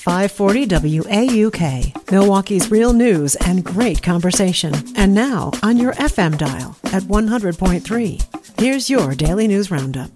540 WAUK, Milwaukee's real news and great conversation. And now on your FM dial at 100.3. Here's your Daily News Roundup.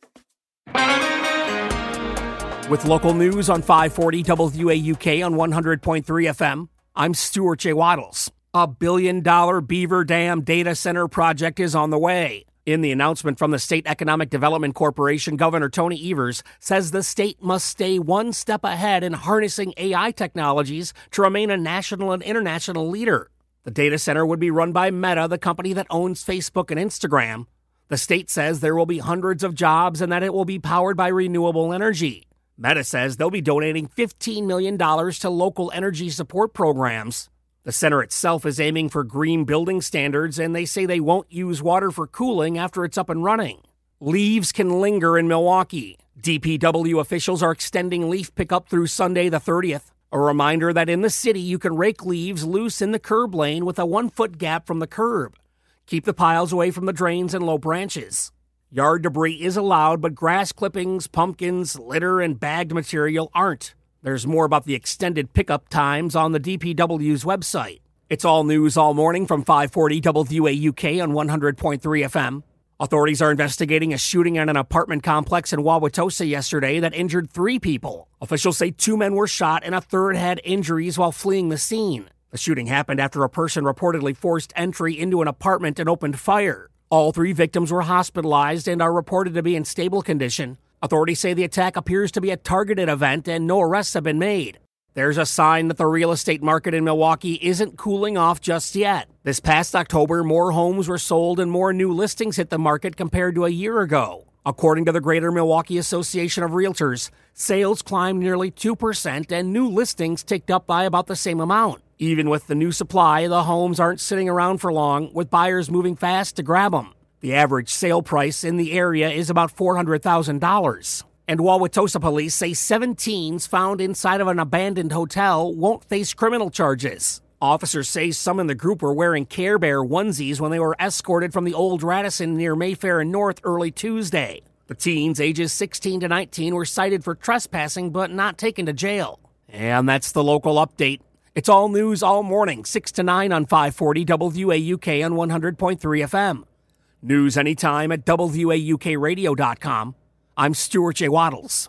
With local news on 540 WAUK on 100.3 FM, I'm Stuart J. Waddles. A $1 billion Beaver Dam data center project is on the way. In the announcement from the State Economic Development Corporation, Governor Tony Evers says the state must stay one step ahead in harnessing AI technologies to remain a national and international leader. The data center would be run by Meta, the company that owns Facebook and Instagram. The state says there will be hundreds of jobs and that it will be powered by renewable energy. Meta says they'll be donating $15 million to local energy support programs. The center itself is aiming for green building standards, and they say they won't use water for cooling after it's up and running. Leaves can linger in Milwaukee. DPW officials are extending leaf pickup through Sunday the 30th. A reminder that in the city you can rake leaves loose in the curb lane with a 1-foot gap from the curb. Keep the piles away from the drains and low branches. Yard debris is allowed, but grass clippings, pumpkins, litter, and bagged material aren't. There's more about the extended pickup times on the DPW's website. It's all news all morning from 540 WAUK on 100.3 FM. Authorities are investigating a shooting at an apartment complex in Wauwatosa yesterday that injured 3 people. Officials say 2 men were shot and a third had injuries while fleeing the scene. The shooting happened after a person reportedly forced entry into an apartment and opened fire. All 3 victims were hospitalized and are reported to be in stable condition. Authorities say the attack appears to be a targeted event and no arrests have been made. There's a sign that the real estate market in Milwaukee isn't cooling off just yet. This past October, more homes were sold and more new listings hit the market compared to a year ago. According to the Greater Milwaukee Association of Realtors, sales climbed nearly 2% and new listings ticked up by about the same amount. Even with the new supply, the homes aren't sitting around for long, with buyers moving fast to grab them. The average sale price in the area is about $400,000. And Wauwatosa police say 7 teens found inside of an abandoned hotel won't face criminal charges. Officers say some in the group were wearing Care Bear onesies when they were escorted from the old Radisson near Mayfair and North early Tuesday. The teens, ages 16 to 19, were cited for trespassing but not taken to jail. And that's the local update. It's all news all morning, 6 to 9 on 540 WAUK on 100.3 FM. News anytime at WAUKradio.com. I'm Stuart J. Waddles.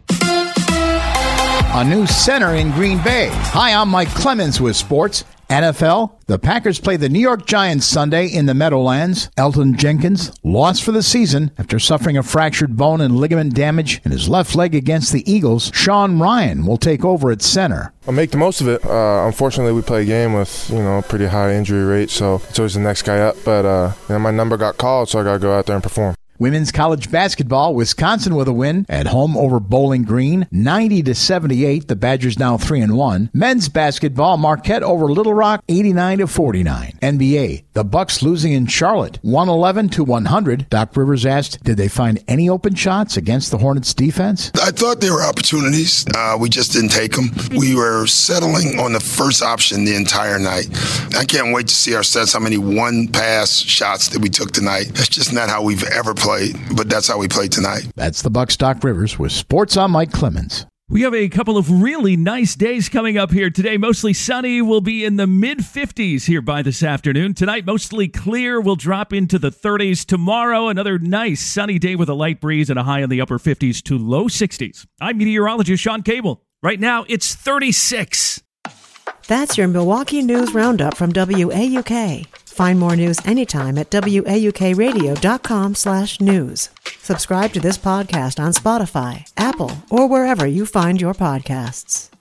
A new center in Green Bay. Hi, I'm Mike Clemens with sports. NFL, the Packers play the New York Giants Sunday in the Meadowlands. Elgton Jenkins lost for the season after suffering a fractured bone and ligament damage in his left leg against the Eagles. Sean Ryan will take over at center. I'll make the most of it. Unfortunately, we play a game with, a pretty high injury rate, so it's always the next guy up. But my number got called, so I got to go out there and perform. Women's college basketball, Wisconsin with a win at home over Bowling Green, 90-78. The Badgers now 3-1. Men's basketball, Marquette over Little Rock, 89-49. NBA, the Bucks losing in Charlotte, 111-100. Doc Rivers asked, did they find any open shots against the Hornets defense? I thought there were opportunities. We just didn't take them. We were settling on the first option the entire night. I can't wait to see our stats, how many one-pass shots that we took tonight. That's just not how we've ever played. But that's how we played tonight. That's the Bucks' Doc Rivers with Sports on Mike Clemens. We have a couple of really nice days coming up here today. Mostly sunny. We'll be in the mid-50s here by this afternoon. Tonight, mostly clear. We'll drop into the 30s. Tomorrow, another nice sunny day with a light breeze and a high in the upper 50s to low 60s. I'm meteorologist Sean Cable. Right now, it's 36. That's your Milwaukee News Roundup from WAUK. Find more news anytime at WAUKradio.com/news. Subscribe to this podcast on Spotify, Apple, or wherever you find your podcasts.